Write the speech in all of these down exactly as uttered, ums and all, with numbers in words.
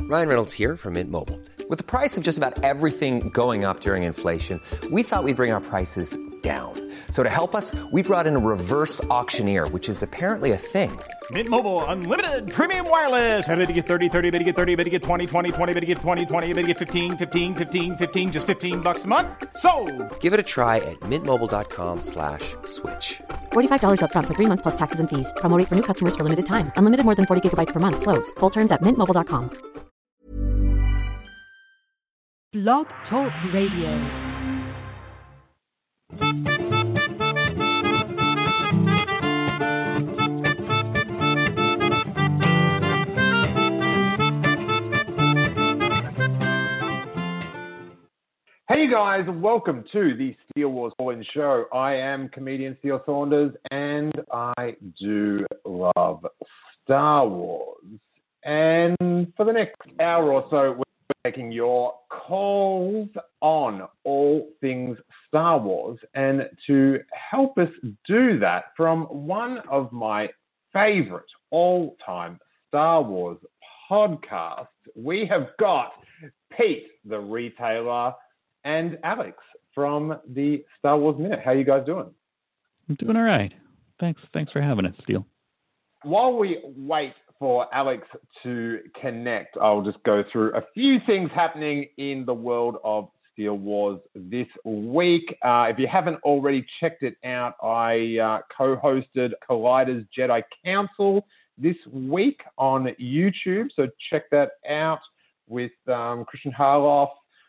Ryan Reynolds here from Mint Mobile. With the price of just about everything going up during inflation, we thought we'd bring our prices down. So to help us, we brought in a reverse auctioneer, which is apparently a thing. Mint Mobile Unlimited Premium Wireless. How to get thirty, thirty, how to get thirty, how to get twenty, twenty, twenty, how to get twenty, twenty, how to get fifteen, fifteen, fifteen, fifteen, just fifteen bucks a month? Sold! Give it a try at mintmobile.com slash switch. forty-five dollars up front for three months plus taxes and fees. Promo rate for new customers for limited time. Unlimited more than forty gigabytes per month. Slows full terms at mint mobile dot com. Blog Talk Radio. Hey you guys, welcome to the Steele Wars Call-In Show. I am comedian Steele Saunders, and I do love Star Wars. And for the next hour or so, we're taking your calls on all things Star Wars. And to help us do that, from one of my favorite all-time Star Wars podcasts, we have got Pete, the retailer, and Alex from the Star Wars Minute. How are you guys doing? I'm doing all right. Thanks. Thanks for having us, Steele. While we wait for Alex to connect, I'll just go through a few things happening in the world of Steele Wars this week. Uh, if you haven't already checked it out, I uh, co-hosted Collider's Jedi Council this week on YouTube, so check that out with um, Christian Harloff.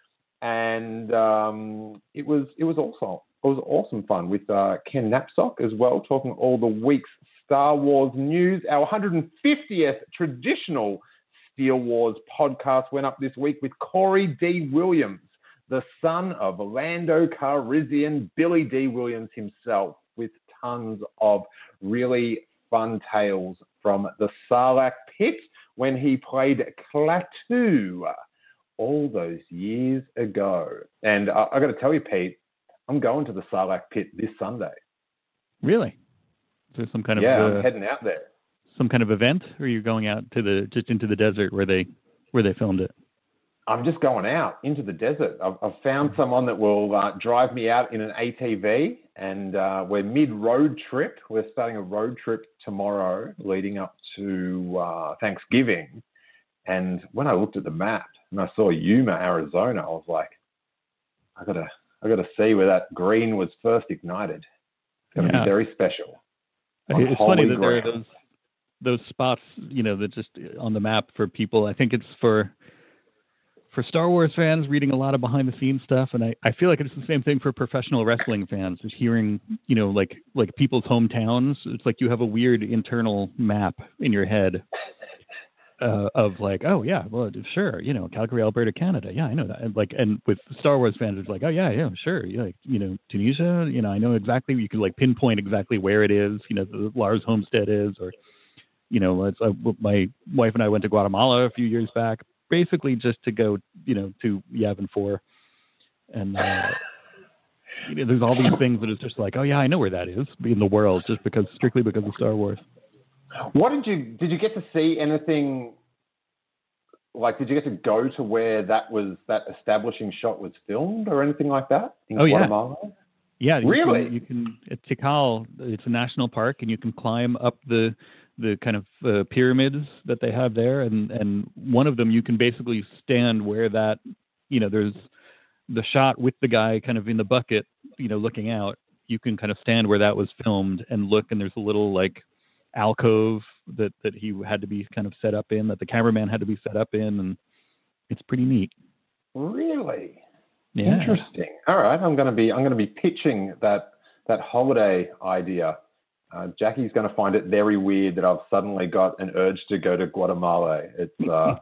And um, it was it was also it was awesome fun with uh, Ken Knapsack as well, talking all the week's Star Wars news. Our one hundred fiftieth traditional Steele Wars podcast went up this week with Corey D. Williams, the son of Lando Calrissian, Billy D. Williams himself, with tons of really fun tales from the Sarlacc pit when he played Klaatu all those years ago. And I, I got to tell you, Pete, I'm going to the Sarlacc pit this Sunday. Really? Is there some kind of yeah? Uh, I'm heading out there. Some kind of event, or are you going out to the just into the desert where they where they filmed it? I'm just going out into the desert. I've, I've found someone that will uh, drive me out in an A T V, and uh, we're mid-road trip. We're starting a road trip tomorrow, leading up to uh, Thanksgiving. And when I looked at the map and I saw Yuma, Arizona, I was like, I gotta, I gotta see where that green was first ignited. It's gonna yeah. be very special. It's funny that there are those those spots, you know, that just on the map for people. I think it's for for Star Wars fans reading a lot of behind the scenes stuff, and I, I feel like it's the same thing for professional wrestling fans. Just hearing, you know, like like people's hometowns. It's like you have a weird internal map in your head. Uh, of like, oh yeah, well sure, you know, Calgary, Alberta, Canada, yeah, I know that. And like, and with Star Wars fans, it's like, oh yeah, yeah, sure, yeah, like, you know, Tunisia, you know, I know exactly. You can like pinpoint exactly where it is. You know, the Lars Homestead is, or you know, it's, uh, my wife and I went to Guatemala a few years back, basically just to go, you know, to Yavin four, and uh, you know, there's all these things that is just like, oh yeah, I know where that is in the world, just because strictly because of Star Wars. What did you did you get to see anything like? Did you get to go to where that was that establishing shot was filmed or anything like that in oh, Guatemala? Yeah, yeah. Really? You can, you can at Tikal. It's a national park, and you can climb up the the kind of uh, pyramids that they have there, and and one of them you can basically stand where that, you know, there's the shot with the guy kind of in the bucket, you know, looking out. You can kind of stand where that was filmed and look, and there's a little like alcove that, that he had to be kind of set up in, that the cameraman had to be set up in, and it's pretty neat. Really? Yeah. Interesting. All right, I'm going to be I'm going to be pitching that that holiday idea. Uh, Jackie's going to find it very weird that I've suddenly got an urge to go to Guatemala. It's uh,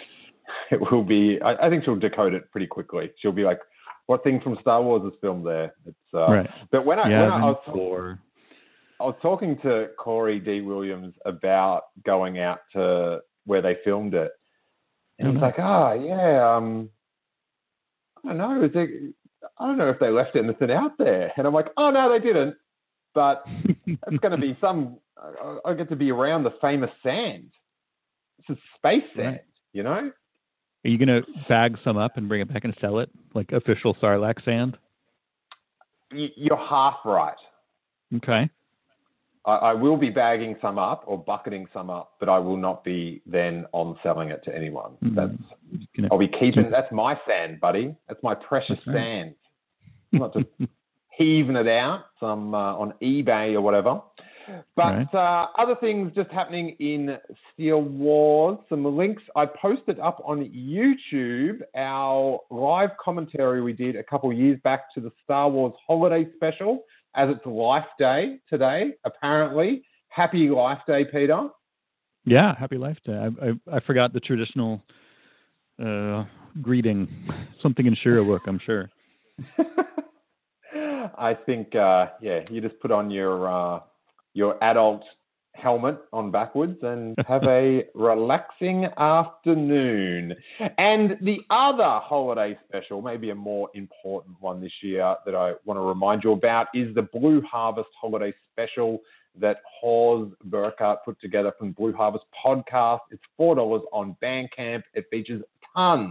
it will be. I, I think she'll decode it pretty quickly. She'll be like, "What thing from Star Wars is filmed there?" It's uh, right. But when I yeah, when I, I was for... I was talking to Corey D. Williams about going out to where they filmed it, and mm-hmm. he's like, "Ah, oh, yeah, um, I don't know. Is there, I don't know if they left anything out there." And I'm like, "Oh no, they didn't." But it's going to be some. I, I get to be around the famous sand. This is space sand, right. you know. Are you going to bag some up and bring it back and sell it, like official Sarlacc sand? You're half right. Okay. I, I will be bagging some up or bucketing some up, but I will not be then on selling it to anyone. Mm-hmm. That's gonna, I'll be keeping. That's my sand, buddy. That's my precious that's right. sand. I'm not just heaving it out some uh, on eBay or whatever. But right. uh, other things just happening in Steele Wars, some links. I posted up on YouTube our live commentary we did a couple of years back to the Star Wars Holiday Special, as it's Life Day today, apparently. Happy Life Day, Peter. Yeah, Happy Life Day. I, I, I forgot the traditional uh, greeting, something in Sherwook, I'm sure. I think, uh, yeah, you just put on your... Uh, your adult helmet on backwards and have a relaxing afternoon. And the other holiday special, maybe a more important one this year that I want to remind you about, is the Blue Harvest holiday special that Hawes Burka put together from Blue Harvest Podcast. It's four dollars on Bandcamp. It features tons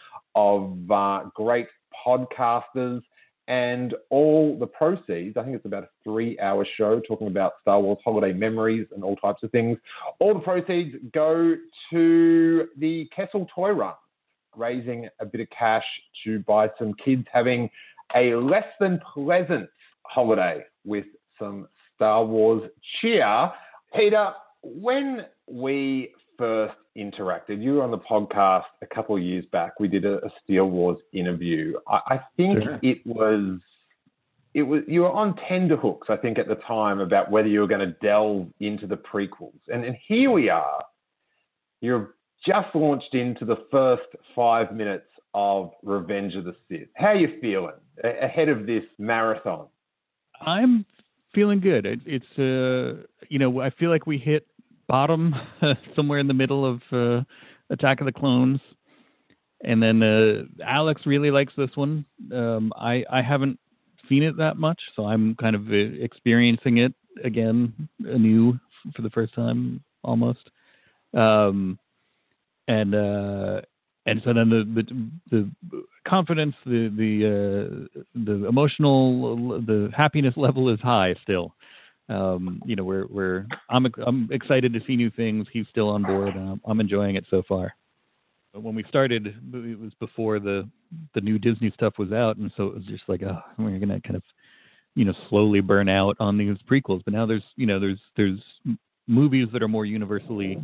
of uh, great podcasters. And all the proceeds, I think it's about a three-hour show talking about Star Wars holiday memories and all types of things. All the proceeds go to the Kessel Toy Run, raising a bit of cash to buy some kids having a less than pleasant holiday with some Star Wars cheer. Peter, when we first interacted, you were on the podcast a couple of years back. We did a, a Steele Wars interview. I, I think sure. it was, it was, you were on tenterhooks, I think, at the time about whether you were going to delve into the prequels. And, and here we are. You've just launched into the first five minutes of Revenge of the Sith. How are you feeling a- ahead of this marathon? I'm feeling good. It, it's, uh, you know, I feel like we hit bottom somewhere in the middle of uh, Attack of the Clones, and then uh, Alex really likes this one. Um, I I haven't seen it that much, so I'm kind of uh, experiencing it again anew for the first time almost. Um, and uh, and so then the the, the confidence, the the uh, the emotional, the happiness level is high still. Um, you know, we're, we're, I'm, I'm excited to see new things. He's still on board. And I'm, I'm enjoying it so far. But when we started, it was before the, the new Disney stuff was out. And so it was just like, oh, we're going to kind of, you know, slowly burn out on these prequels. But now there's, you know, there's, there's movies that are more universally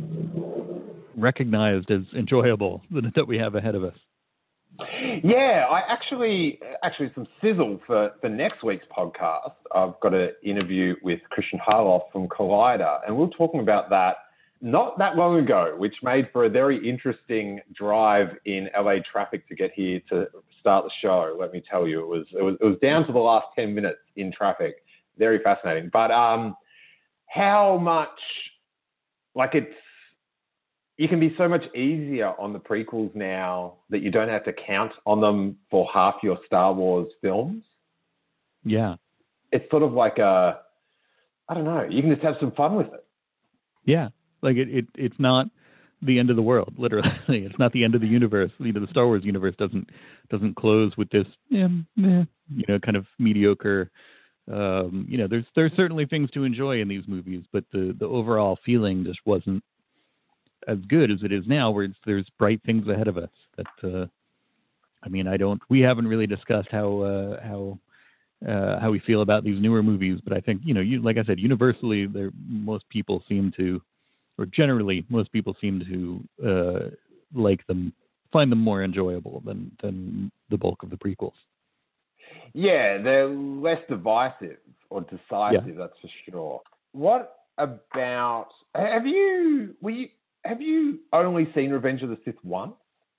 recognized as enjoyable that we have ahead of us. Yeah, I actually, actually some sizzle for, for next week's podcast. I've got an interview with Christian Harloff from Collider, and we were talking about that not that long ago, which made for a very interesting drive in L A traffic to get here to start the show. Let me tell you, it was it was, it was down to the last ten minutes in traffic. Very fascinating. But um, how much, like it's, you can be so much easier on the prequels now that you don't have to count on them for half your Star Wars films. Yeah. It's sort of like a, I don't know, you can just have some fun with it. Yeah. Like it, it it's not the end of the world, literally. It's not the end of the universe. You know, the Star Wars universe doesn't doesn't close with this, eh, eh, you know, kind of mediocre. Um, you know, there's there's certainly things to enjoy in these movies, but the, the overall feeling just wasn't as good as it is now, where it's, there's bright things ahead of us. That uh, I mean, I don't. We haven't really discussed how uh, how uh, how we feel about these newer movies, but I think you know, you like I said, universally, there most people seem to, or generally, most people seem to uh, like them, find them more enjoyable than than the bulk of the prequels. Yeah, they're less divisive or decisive. Yeah. That's for sure. What about? Have you? Were you? Have you only seen Revenge of the Sith once?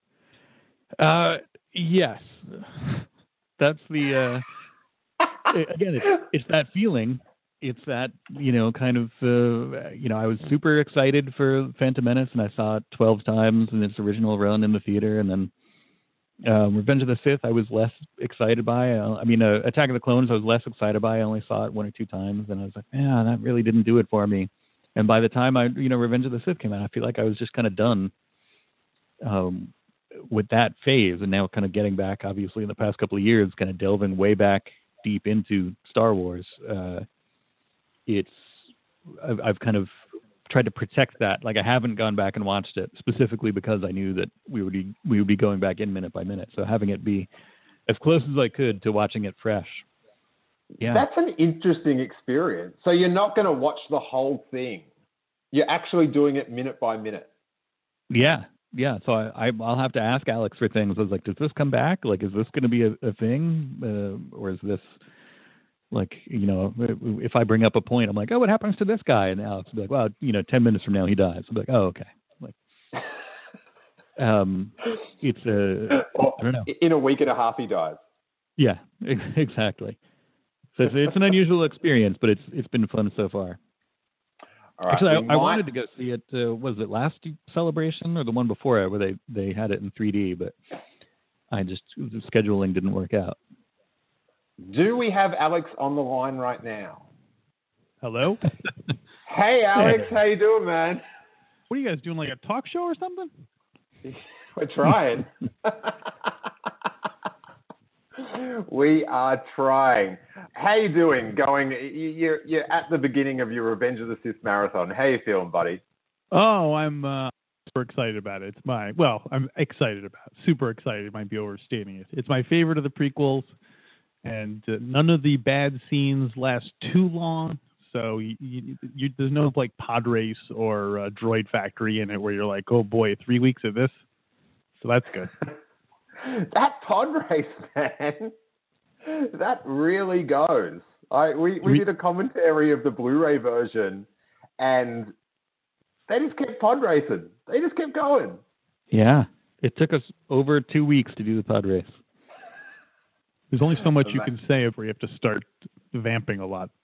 Uh, yes. That's the, uh, again, it's, it's that feeling. It's that, you know, kind of, uh, you know, I was super excited for Phantom Menace, and I saw it twelve times in its original run in the theater. And then um, Revenge of the Sith, I was less excited by. Uh, I mean, uh, Attack of the Clones, I was less excited by. I only saw it one or two times, and I was like, yeah, that really didn't do it for me. And by the time I, you know, Revenge of the Sith came out, I feel like I was just kind of done um, with that phase, and now kind of getting back, obviously, in the past couple of years, kind of delving way back deep into Star Wars, uh, it's I've, I've kind of tried to protect that. Like, I haven't gone back and watched it specifically because I knew that we would be, we would be going back in minute by minute. So having it be as close as I could to watching it fresh. Yeah, that's an interesting experience. So you're not going to watch the whole thing. You're actually doing it minute by minute. Yeah. Yeah. So I, I, I'll have to ask Alex for things. I was like, does this come back? Like, is this going to be a, a thing? Uh, or is this like, you know, if I bring up a point, I'm like, oh, what happens to this guy? And Alex will be like, well, you know, ten minutes from now he dies. I'll be like, oh, okay. Like, um, it's a, I don't know. In a week and a half he dies. Yeah, exactly. So it's, it's an unusual experience, but it's it's been fun so far. All right. Actually, I, might... I wanted to go see it. Uh, was it last Celebration or the one before it, where they, they had it in three D? But I just the scheduling didn't work out. Do we have Alex on the line right now? Hello. Hey, Alex, how you doing, man? What are you guys doing? Like a talk show or something? We're trying. We are trying. How you doing? Going? You're you're at the beginning of your Revenge of the Sith marathon. How you feeling, buddy? Oh, I'm uh, super excited about it. It's my well, I'm excited about it. Super excited. Might be overstating it. It's my favorite of the prequels, and uh, none of the bad scenes last too long. So you, you, you, there's no like pod race or uh, droid factory in it where you're like, oh boy, three weeks of this. So that's good. That pod race, man, that really goes. I we, we did a commentary of the Blu-ray version, and they just kept pod racing. They just kept going. Yeah, it took us over two weeks to do the pod race. There's only so much you can say before you have to start vamping a lot.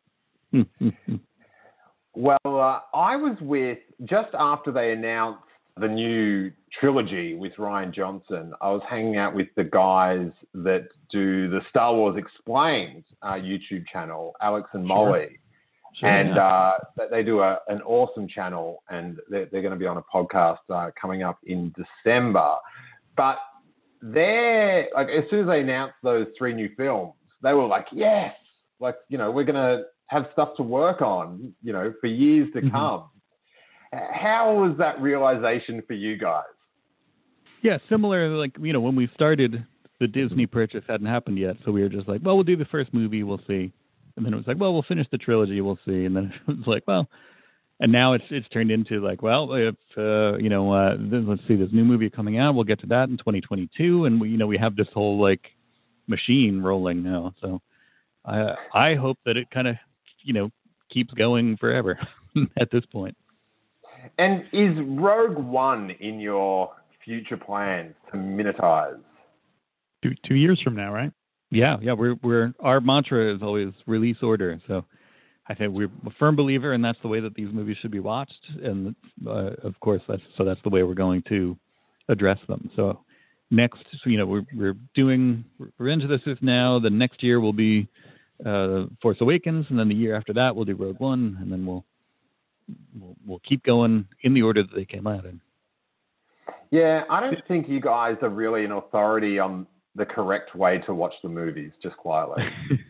Well, uh, I was with, just after they announced the new trilogy with Rian Johnson, I was hanging out with the guys that do the Star Wars Explained uh, YouTube channel, Alex and Molly. Sure. Sure, and yeah. uh, they do a, an awesome channel, and they're, they're going to be on a podcast uh, coming up in December. But they're, like, as soon as they announced those three new films, they were like, yes, like, you know, we're going to have stuff to work on, you know, for years to mm-hmm. come. How was that realization for you guys? Yeah, similar, like, you know, when we started, the Disney purchase hadn't happened yet, so we were just like, well, we'll do the first movie, we'll see. And then it was like, well, we'll finish the trilogy, we'll see. And then it was like, well, and now it's it's turned into like, well, if, uh, you know, uh, then let's see, this new movie coming out, we'll get to that in twenty twenty-two. And, we, you know, we have this whole, like, machine rolling now. So I I hope that it kind of, you know, keeps going forever at this point. And is Rogue One in your future plans to minutize? Two two years from now, right? Yeah, yeah. We're we're our mantra is always release order. So I think we're a firm believer, and that's the way that these movies should be watched. And uh, of course, that's so that's the way we're going to address them. So next, you know, we're we're doing Revenge of the Sith now. The next year will be uh, Force Awakens, and then the year after that we'll do Rogue One, and then we'll. We'll, we'll keep going in the order that they came out in. Yeah, I don't think you guys are really an authority on the correct way to watch the movies, just quietly.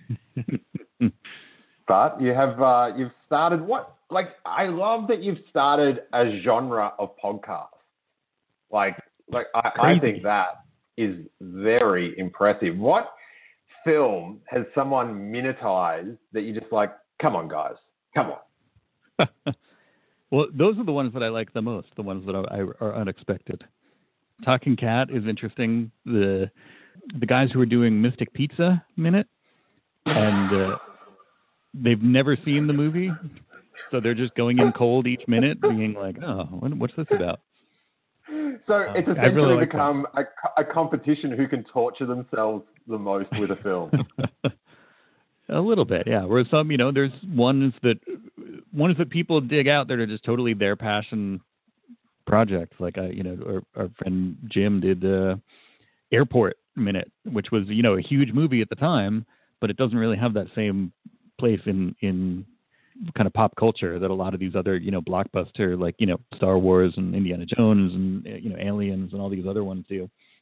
But you have uh, you've started what? Like, I love that you've started a genre of podcast. Like, like I, I think that is very impressive. What film has someone minutized that you just like? Come on, guys, come on. Well, those are the ones that I like the most, the ones that are, are unexpected. Talking Cat is interesting. The the guys who are doing Mystic Pizza Minute, and uh, they've never seen the movie, so they're just going in cold each minute, being like, oh, what's this about? So uh, it's essentially really like become a, a competition who can torture themselves the most with a film. A little bit, yeah. Whereas some, you know, there's ones that ones that people dig out that are just totally their passion projects. Like, I, you know, our, our friend Jim did uh, Airport Minute, which was, you know, a huge movie at the time, but it doesn't really have that same place in in kind of pop culture that a lot of these other, you know, blockbuster, like, you know, Star Wars and Indiana Jones and, you know, Aliens and all these other ones do.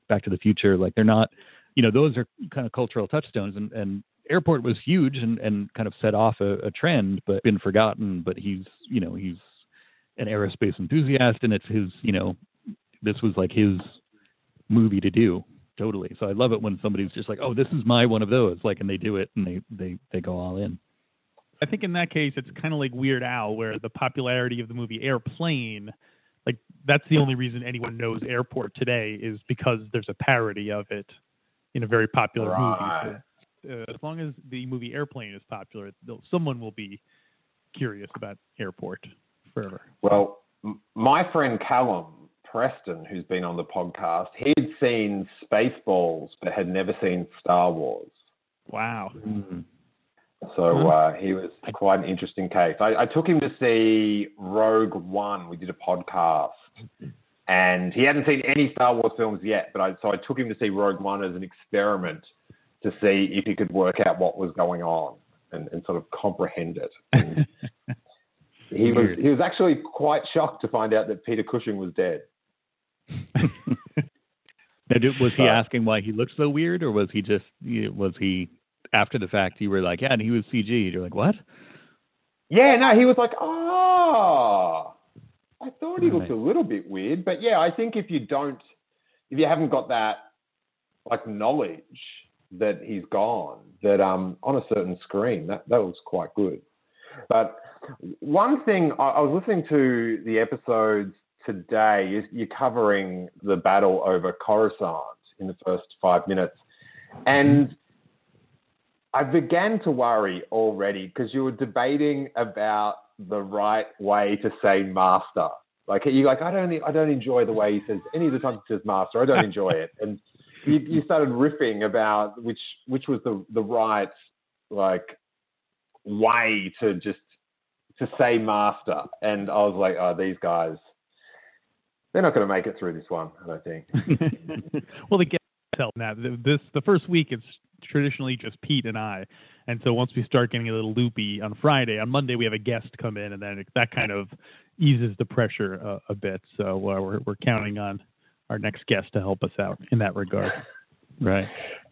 Back to the Future. Like they're not, you know, those are kind of cultural touchstones. And, and Airport was huge and, and kind of set off a, a trend, but been forgotten. But he's, you know, he's an aerospace enthusiast, and it's his, you know, this was like his movie to do. Totally. So I love it when somebody's just like, oh, this is my one of those. Like, and they do it and they, they, they go all in. I think in that case, it's kind of like Weird Al, where the popularity of the movie Airplane, like that's the only reason anyone knows Airport today is because there's a parody of it in a very popular right. movie. So, uh, as long as the movie Airplane is popular, someone will be curious about Airport forever. Well, m- my friend Callum Preston, who's been on the podcast, he'd seen Spaceballs but had never seen Star Wars. Wow. Mm-hmm. So uh, he was quite an interesting case. I, I took him to see Rogue One. We did a podcast, and he hadn't seen any Star Wars films yet. But I, so I took him to see Rogue One as an experiment to see if he could work out what was going on and, and sort of comprehend it. And he was he was actually quite shocked to find out that Peter Cushing was dead. Now, did, was he asking why he looked so weird, or was he just was he? After the fact, you were like, yeah, and he was C G. You're like, what? Yeah, no, he was like, oh, I thought he looked Right. a little bit weird. But yeah, I think if you don't, if you haven't got that, like, knowledge that he's gone, that um on a certain screen, that, that looks quite good. But one thing, I, I was listening to the episodes today, is you're covering the battle over Coruscant in the first five minutes. And I began to worry already because you were debating about the right way to say master. Like you're like, I don't, I don't enjoy the way he says any of the times he says master. I don't enjoy it. And you, you started riffing about which, which was the the right like way to just to say master. And I was like, oh, these guys, they're not going to make it through this one, I don't think. Well, they get tell now. This the first week it's traditionally just Pete and I, and so once we start getting a little loopy on Friday, on Monday we have a guest come in, and then it, that kind of eases the pressure a, a bit. So uh, we're we're counting on our next guest to help us out in that regard. Right.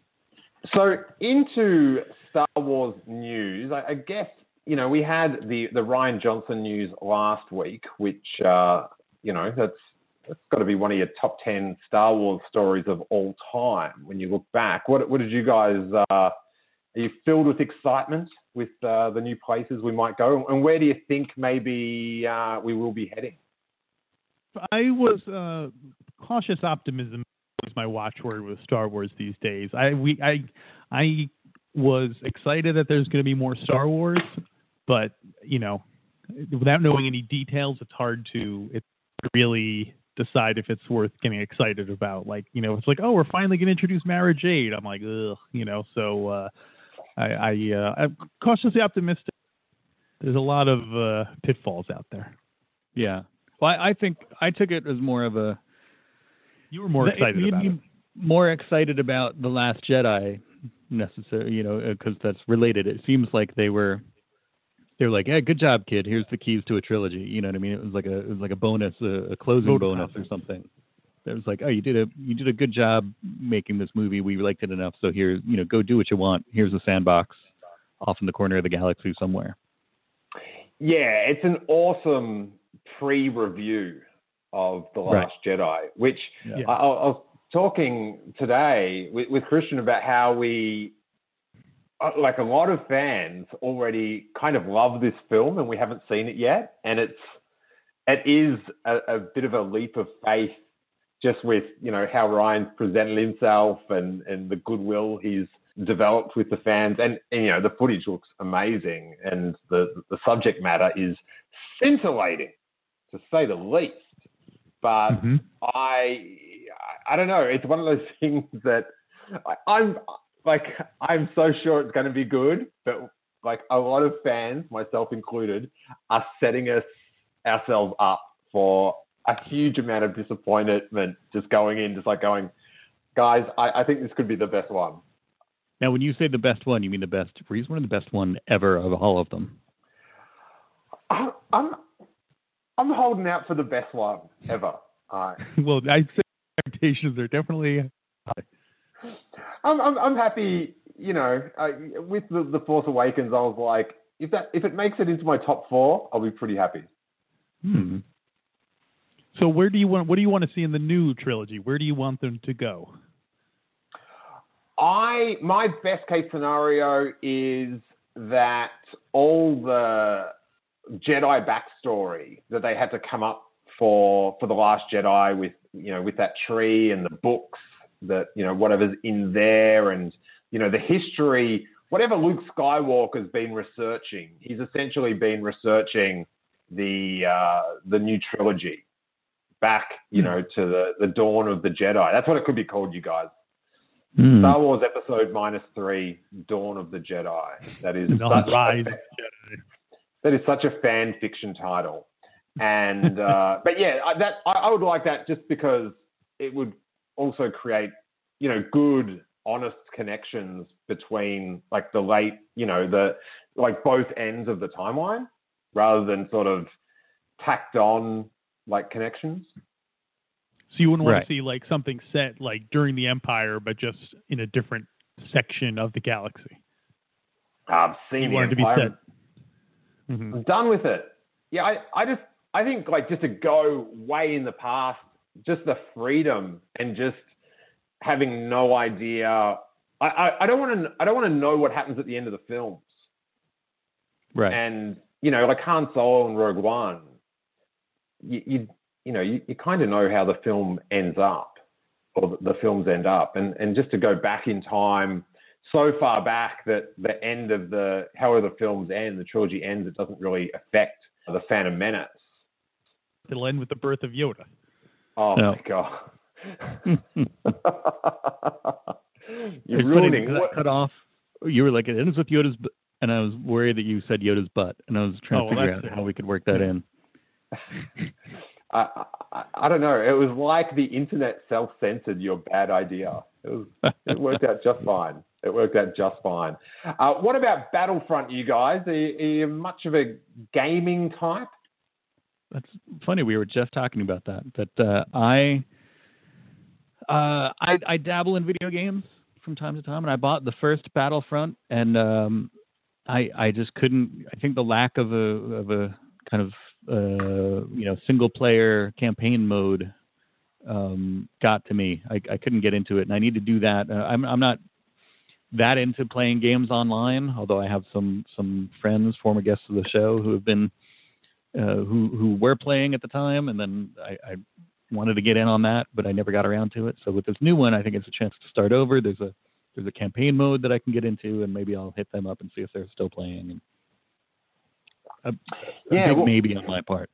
So into Star Wars news, I, I guess you know we had the the Rian Johnson news last week, which uh, you know that's. That's got to be one of your top ten Star Wars stories of all time when you look back. What, what did you guys, uh, are you filled with excitement with uh, the new places we might go? And where do you think maybe uh, we will be heading? I was uh, cautious optimism is my watchword with Star Wars these days. I we I I was excited that there's going to be more Star Wars, but you know, without knowing any details, it's hard to it's really decide if it's worth getting excited about. Like, you know, it's like, oh, we're finally going to introduce Mara Jade. I'm like, ugh, you know, so uh, I, I, uh, I'm cautiously optimistic. There's a lot of uh, pitfalls out there. Yeah. Well, I, I think I took it as more of a... You were more excited you, about you, it. More excited about The Last Jedi, necessarily, you know, because that's related. It seems like they were... They were like, "Yeah, good job, kid. Here's the keys to a trilogy." You know what I mean? It was like a, it was like a bonus, a, a closing Vote bonus or something. It was like, "Oh, you did a, you did a good job making this movie. We liked it enough. So here, you know, go do what you want. Here's a sandbox, off in the corner of the galaxy somewhere." Yeah, it's an awesome pre-review of The Last right. Jedi, which yeah. I, I was talking today with, with Christian about how we. Like a lot of fans already kind of love this film and we haven't seen it yet. And it's, it is a, a bit of a leap of faith just with, you know, how Ryan's presented himself and, and the goodwill he's developed with the fans. And, and, you know, the footage looks amazing and the, the subject matter is scintillating, to say the least. But mm-hmm. I, I don't know. It's one of those things that I, I'm, Like, I'm so sure it's going to be good, but like a lot of fans, myself included, are setting us ourselves up for a huge amount of disappointment just going in, just like going, guys, I, I think this could be the best one. Now, when you say the best one, you mean the best, Reese, one of the best one ever of all of them? I, I'm I'm holding out for the best one ever. Uh, well, I'd say expectations are definitely I'm, I'm, I'm happy, you know, I, with the, the Force Awakens, I was like, if that if it makes it into my top four, I'll be pretty happy. Hmm. So where do you want? What do you want to see in the new trilogy? Where do you want them to go? I my best case scenario is that all the Jedi backstory that they had to come up for for the Last Jedi with you know with that tree and the books that you know whatever's in there and you know the history, whatever Luke Skywalker's been researching, he's essentially been researching the uh, the new trilogy back you know to the the dawn of the Jedi. That's what it could be called, you guys. Mm. Star Wars Episode Minus Three: Dawn of the Jedi. That is such Rise a, that is such a fan fiction title, and uh, but yeah, that I, I would like that just because it would also create you know good, honest connections between like the late you know the like both ends of the timeline rather than sort of tacked on like connections. So you wouldn't want right. to see like something set like during the Empire, but just in a different section of the galaxy. I've seen you the wanted Empire. to be set. Mm-hmm. I'm done with it. Yeah, I, I just I think like just to go way in the past, just the freedom and just having no idea. I, I, I don't want to I don't want to know what happens at the end of the films. Right. And you know, like Han Solo and Rogue One, you. you you know, you, you kind of know how the film ends up, or the, the films end up. And, and just to go back in time so far back that the end of the, however the films end, the trilogy ends, it doesn't really affect the Phantom Menace. It'll end with the birth of Yoda. Oh, no. my God. You're it's ruining funny, what? Cut off. You were like, it ends with Yoda's butt. And I was worried that you said Yoda's butt. And I was trying oh, to well, figure out it. how we could work that in. I, I, I don't know. It was like the internet self-censored your bad idea. It was. It worked out just fine. It worked out just fine. Uh, what about Battlefront, you guys? Are you, are you much of a gaming type? That's funny. We were just talking about that. That uh, I, uh, I I dabble in video games from time to time, and I bought the first Battlefront, and um, I I just couldn't. I think the lack of a of a kind of uh, you know, single player campaign mode um, got to me. I, I couldn't get into it, and I need to do that. Uh, I'm, I'm not that into playing games online, although I have some, some friends, former guests of the show, who have been uh, who who were playing at the time, and then I, I wanted to get in on that, but I never got around to it. So with this new one, I think it's a chance to start over. There's a there's a campaign mode that I can get into, and maybe I'll hit them up and see if they're still playing. And, A, a yeah, big well, maybe on my part.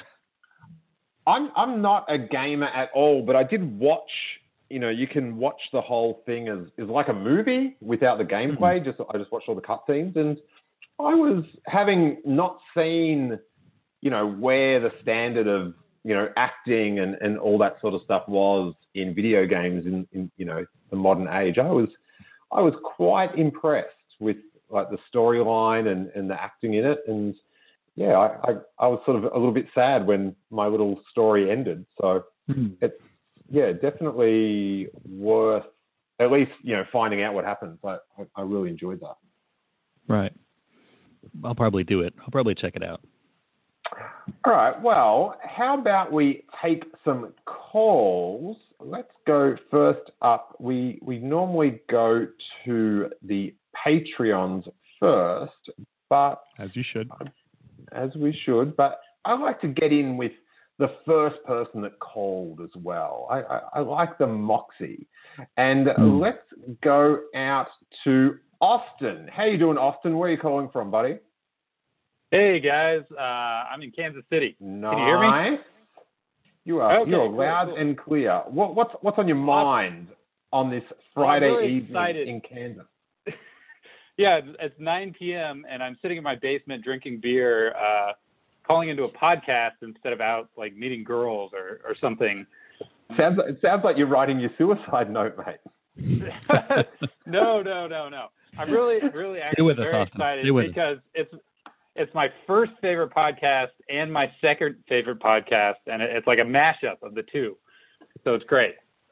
I'm I'm not a gamer at all, but I did watch. You know, you can watch the whole thing as is like a movie without the gameplay. Mm-hmm. Just I just watched all the cutscenes, and I was having not seen, you know, where the standard of you know acting and, and all that sort of stuff was in video games in, in you know the modern age. I was I was quite impressed with like the storyline and, and the acting in it, and yeah, I, I, I was sort of a little bit sad when my little story ended. So mm-hmm. it's, yeah, definitely worth at least, you know, finding out what happens. I, I, I really enjoyed that. Right. I'll probably do it. I'll probably check it out. All right. Well, how about we take some calls? Let's go first up. We, we normally go to the Patreons first, but... As you should. As we should, but I like to get in with the first person that called as well. I, I, I like the moxie. And mm. let's go out to Austin. How you doing, Austin? Where are you calling from, buddy? Hey, guys. Uh, I'm in Kansas City. Nice. Can you hear me? You are okay, you're cool, loud cool. and clear. What, what's, what's on your mind on this Friday really evening excited. in Kansas? Yeah, it's nine p.m. and I'm sitting in my basement drinking beer, uh, calling into a podcast instead of out like meeting girls or, or something. Sounds it sounds like you're writing your suicide note, mate. no, no, no, no. I'm really, really actually very us, excited because us. it's it's my first favorite podcast and my second favorite podcast, and it's like a mashup of the two. So it's great.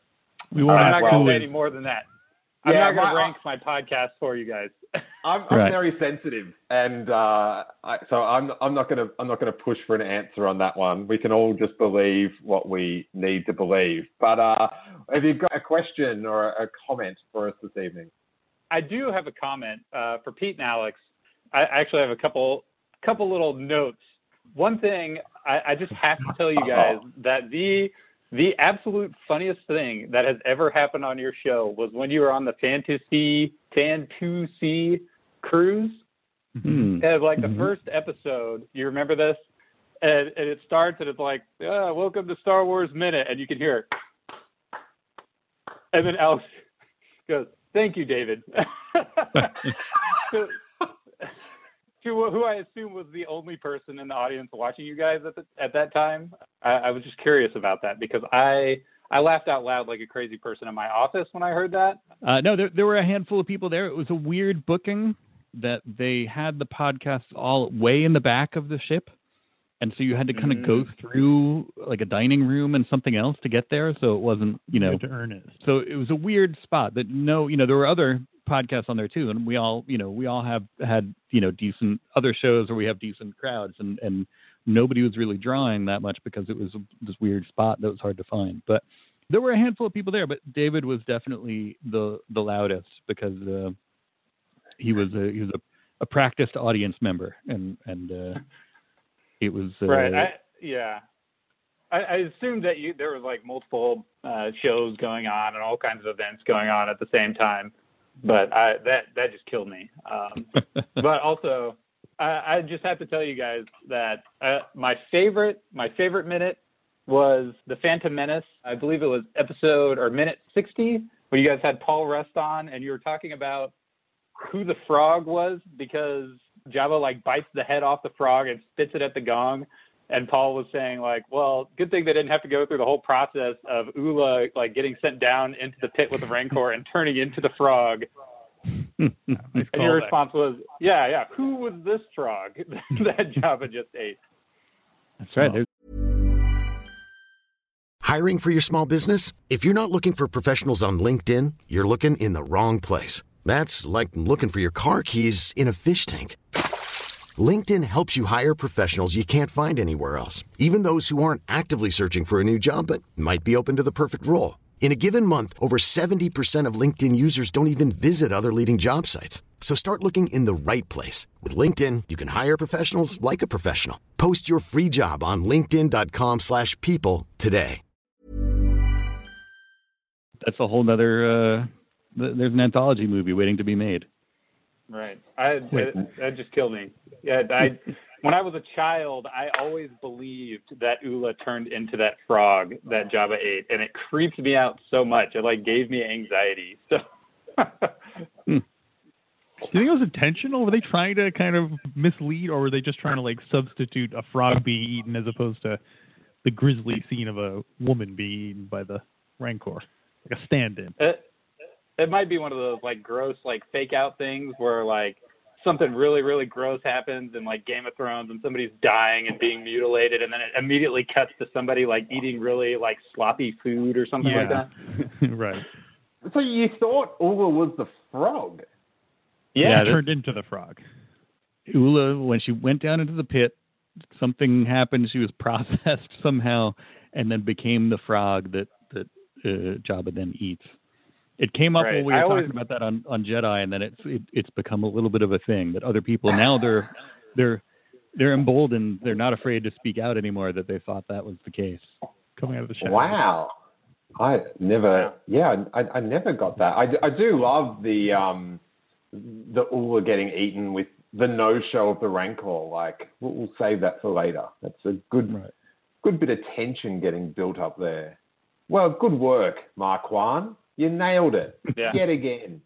We won't I'm not have going to to say any more than that. I'm Yeah, not going to my- rank my podcast for you guys. I'm, I'm Right. very sensitive, and uh, I, so I'm I'm not going to I'm not going to push for an answer on that one. We can all just believe what we need to believe. But uh, have you got a question or a comment for us this evening? I do have a comment uh, for Pete and Alex. I actually have a couple couple little notes. One thing I, I just have to tell you guys that the the absolute funniest thing that has ever happened on your show was when you were on the Fantasy Fantasy cruise. Mm-hmm. And like the Mhm. first episode, you remember this? And, and it starts and it's like, oh, welcome to Star Wars Minute. And you can hear it. And then Alex goes, thank you, David. to, to who I assume was the only person in the audience watching you guys at the, at that time. I, I was just curious about that because I I laughed out loud like a crazy person in my office when I heard that. Uh, no, there, there were a handful of people there. It was a weird booking that they had the podcasts all way in the back of the ship. And so you had to kind of Mm. go through like a dining room and something else to get there. So it wasn't, you know, You had to earn it. so it was a weird spot that no, you know, there were other podcasts on there too. And we all, you know, we all have had, you know, decent other shows where we have decent crowds and, and nobody was really drawing that much because it was this weird spot that was hard to find. But there were a handful of people there, but David was definitely the, the loudest because uh, he was a, he was a, a practiced audience member and, and, uh, it was uh, Right. I, yeah. I, I assumed that you there was like multiple uh, shows going on and all kinds of events going on at the same time, but I, that that just killed me. Um, but also, I, I just have to tell you guys that uh, my favorite my favorite minute was the Phantom Menace. I believe it was episode or minute sixty where you guys had Paul Rust on and you were talking about who the frog was because Jabba like bites the head off the frog and spits it at the gong. And Paul was saying like, well, good thing they didn't have to go through the whole process of Ula like getting sent down into the pit with the Rancor and turning into the frog. Nice And your response was, yeah, yeah. Who was this frog that Jabba just ate? That's right. There's Hiring for your small business? If you're not looking for professionals on LinkedIn, you're looking in the wrong place. That's like looking for your car keys in a fish tank. LinkedIn helps you hire professionals you can't find anywhere else, even those who aren't actively searching for a new job but might be open to the perfect role. In a given month, over seventy percent of LinkedIn users don't even visit other leading job sites. So start looking in the right place. With LinkedIn, you can hire professionals like a professional. Post your free job on linkedin.com slash people today. that's a whole nother, uh, th- there's an anthology movie waiting to be made. Right. I that, that just killed me. Yeah, I when I was a child, I always believed that Ula turned into that frog that Jabba ate, and it creeped me out so much. It like gave me anxiety. So Do you think it was intentional? Were they trying to kind of mislead, or were they just trying to like substitute a frog being eaten as opposed to the grisly scene of a woman being eaten by the Rancor, like a stand-in? it, it might be one of those like gross like fake out things where like something really really gross happens in like Game of Thrones and somebody's dying and being mutilated, and then it immediately cuts to somebody like eating really like sloppy food or something like Yeah. that. Right. So you thought Ula was the frog? Yeah, Yeah, It turned into the frog. Ula, when she went down into the pit, something happened. She was processed somehow, and then became the frog that that uh, Jabba then eats. It came up Right. when we were I talking always- about that on, on Jedi, and then it's it, it's become a little bit of a thing that other people now they're they're they're emboldened. They're not afraid to speak out anymore that they thought that was the case. Coming out of the shadows. Wow. I never, yeah, I, I never got that. I, I do love the um, the Ula getting eaten with the no-show of the Rancor. Like, we'll, we'll save that for later. That's a good, Right. good bit of tension getting built up there. Well, good work, Marquand. You nailed it. Yeah. Yet again.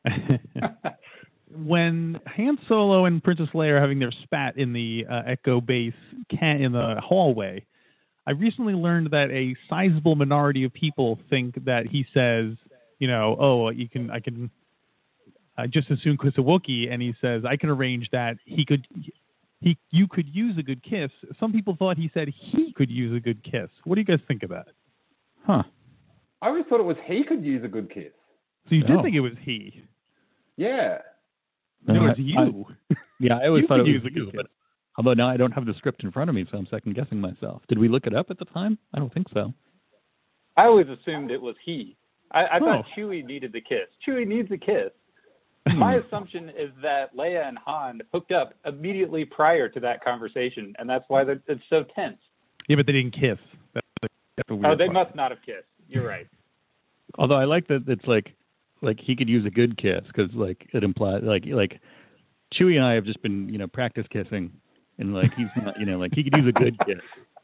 When Han Solo and Princess Leia are having their spat in the uh, Echo base can- in the hallway, I recently learned that a sizable minority of people think that he says, you know, oh, you can, I can, I just as soon kiss a Wookiee, and he says, I can arrange that. He could, he, you could use a good kiss. Some people thought he said he could use a good kiss. What do you guys think of that? Huh. I always thought it was he could use a good kiss. So you No. did think it was he? Yeah. No, Uh, it's you. I, yeah, I always You thought it could was use a you, good but kiss. although now I don't have the script in front of me, so I'm second guessing myself. Did we look it up at the time? I don't think so. I always assumed it was he. I, I thought Oh. Chewie needed the kiss. Chewie needs a kiss. My assumption is that Leia and Han hooked up immediately prior to that conversation, and that's why they're- it's so tense. Yeah, but they didn't kiss. That's the, that's the weird Oh, they part. must not have kissed. You're right. Although I like that it's like like he could use a good kiss because like it implies like like Chewie and I have just been you know practice kissing and like he's not you know like he could use a good kiss.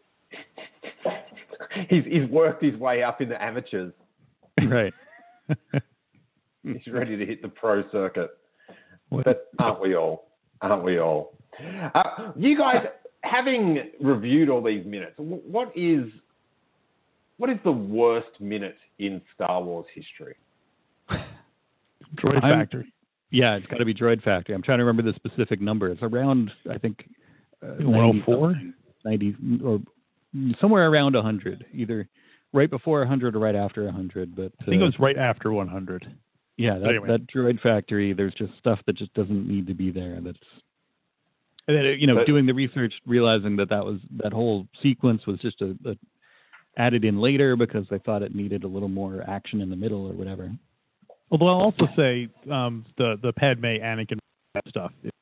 He's he's worked his way up in the amateurs. Right. He's ready to hit the pro circuit. What- But aren't we all? Aren't we all? Uh, you guys, having reviewed all these minutes, wh- what is what is the worst minute in Star Wars history? Droid I'm- Factory. Yeah, it's got to be Droid Factory. I'm trying to remember the specific number. It's around I think uh, one oh four? ninety or somewhere around one hundred, either right before one hundred or right after one hundred. But I think uh, it was right after one hundred. yeah, that, anyway. that Droid Factory. There's just stuff that just doesn't need to be there. That's and then you know But- doing the research, realizing that that was that whole sequence was just a, a added in later because they thought it needed a little more action in the middle or whatever. Although I'll also say um, the the Padme Anakin stuff is,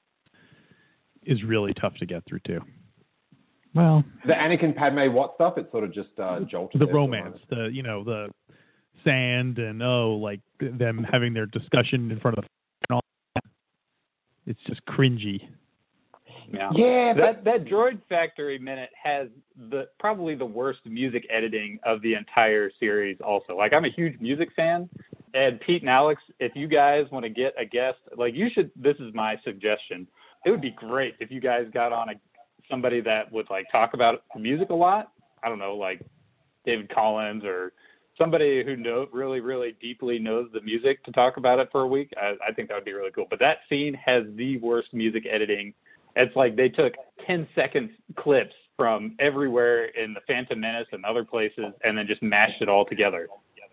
is really tough to get through too. Well, The Anakin Padme what stuff? It sort of just uh, jolted The there for a romance, moment. the you know the sand and oh like them having their discussion in front of the and all that. It's just cringy. Yeah, Yeah, that that Droid Factory minute has the probably the worst music editing of the entire series. Also, like I'm a huge music fan, and Pete and Alex, if you guys want to get a guest, like you should. This is my suggestion. It would be great if you guys got on a somebody that would like talk about music a lot. I don't know, like David Collins or somebody who know really, really deeply knows the music to talk about it for a week. I, I think that would be really cool. But that scene has the worst music editing. It's like they took ten second clips from everywhere in the Phantom Menace and other places and then just mashed it all together.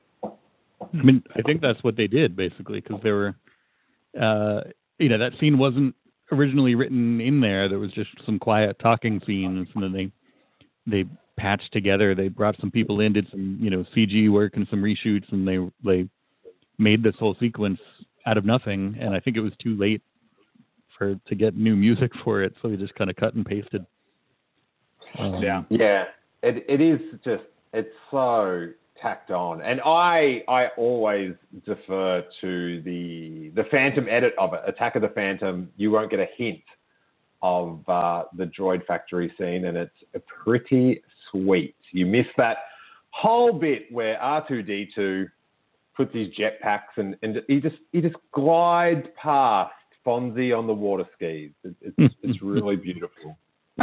I mean, I think that's what they did basically because there were, uh, you know, that scene wasn't originally written in there. There was just some quiet talking scenes, and then they they patched together. They brought some people in, did some you know C G work and some reshoots, and they they made this whole sequence out of nothing. And I think it was too late for to get new music for it, so they just kind of cut and pasted. Um, Yeah. Yeah, it it is just it's so tacked on, and I I always defer to the the Phantom edit of it. Attack of the Phantom. You won't get a hint of uh, the Droid Factory scene, and it's pretty sweet. You miss that whole bit where R two D two puts his jetpacks and and he just he just glides past Fonzie on the water skis. It, it's it's really beautiful.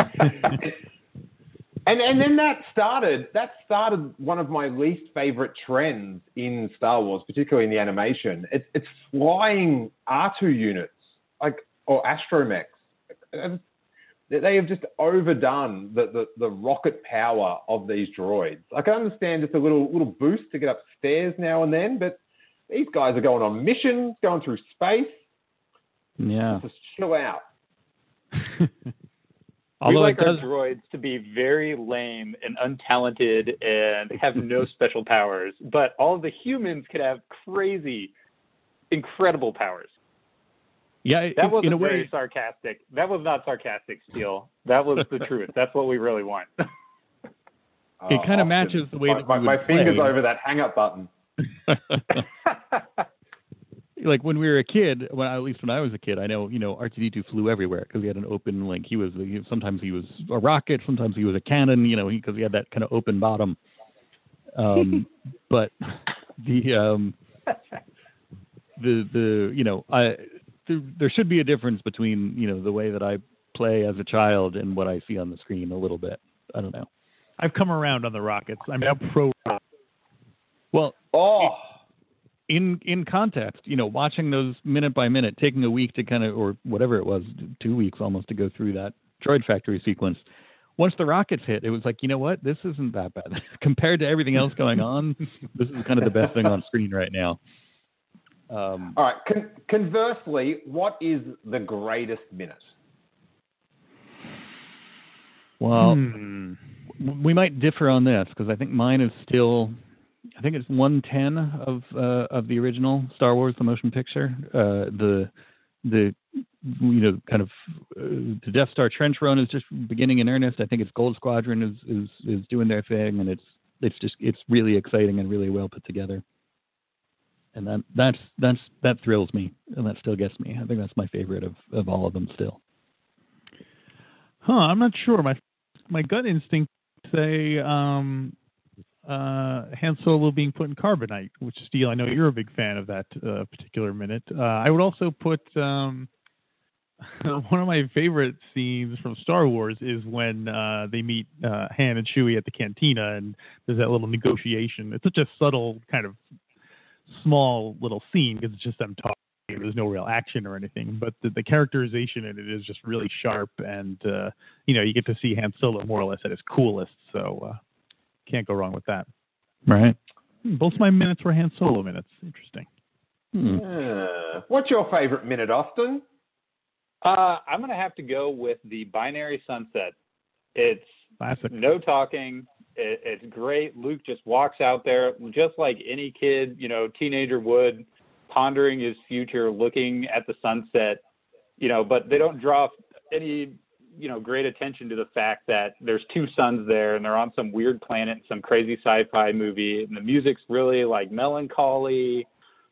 And and then that started that started one of my least favorite trends in Star Wars, particularly in the animation. It's it's flying R two units, like or astromechs. They have just overdone the, the, the rocket power of these droids. I can understand just a little little boost to get upstairs now and then, but these guys are going on missions, going through space. Yeah. Just chill out. We Although like it does, our droids to be very lame and untalented and have no special powers, but all of the humans could have crazy, incredible powers. yeah, That in wasn't a way, very sarcastic. That was not sarcastic, Steele. That was the truth. That's what we really want. it Oh, kind of Austin, matches the way my, that my, we my would fingers play. over that hang up button. Like when we were a kid, when at least when I was a kid, I know you know R two D two flew everywhere because he had an open like he was he, sometimes he was a rocket, sometimes he was a cannon, you know, because he, he had that kind of open bottom. Um, but the um, the the you know I there, there should be a difference between you know the way that I play as a child and what I see on the screen a little bit. I don't know. I've come around on the rockets. I'm now pro. Well, Oh. in in context, you know, watching those minute by minute, taking a week to kind of, or whatever it was, two weeks almost to go through that Droid Factory sequence, once the rockets hit, it was like, you know what? This isn't that bad compared to everything else going on. This is kind of the best thing on screen right now. Um, All right. Con- conversely, what is the greatest minute? Well, Hmm. we might differ on this because I think mine is still, I think it's one ten of uh, of the original Star Wars: The Motion Picture. Uh, the the you know kind of uh, the Death Star trench run is just beginning in earnest. I think it's Gold Squadron is is is doing their thing, and it's it's just it's really exciting and really well put together. And that that's that's that thrills me, and that still gets me. I think that's my favorite of, of all of them still. Huh? I'm not sure. My my gut instinct say um, uh, Han Solo being put in carbonite, which Steele, I know you're a big fan of that uh, particular minute. Uh, I would also put um, one of my favorite scenes from Star Wars is when uh, they meet uh, Han and Chewie at the cantina, and there's that little negotiation. It's such a subtle kind of small little scene because it's just them talking. There's no real action or anything, but the, the characterization in it is just really sharp, and uh, you know, you get to see Han Solo more or less at his coolest. So uh, can't go wrong with that. Right. Both my minutes were Han Solo minutes. Interesting. Hmm. Uh, what's your favorite minute, Austin? Uh, I'm going to have to go with the Binary Sunset. It's Classic. no talking. It, it's great. Luke just walks out there just like any kid, you know, teenager would, pondering his future, looking at the sunset, you know, but they don't draw any, you know, great attention to the fact that there's two suns there and they're on some weird planet, some crazy sci-fi movie, and the music's really like melancholy,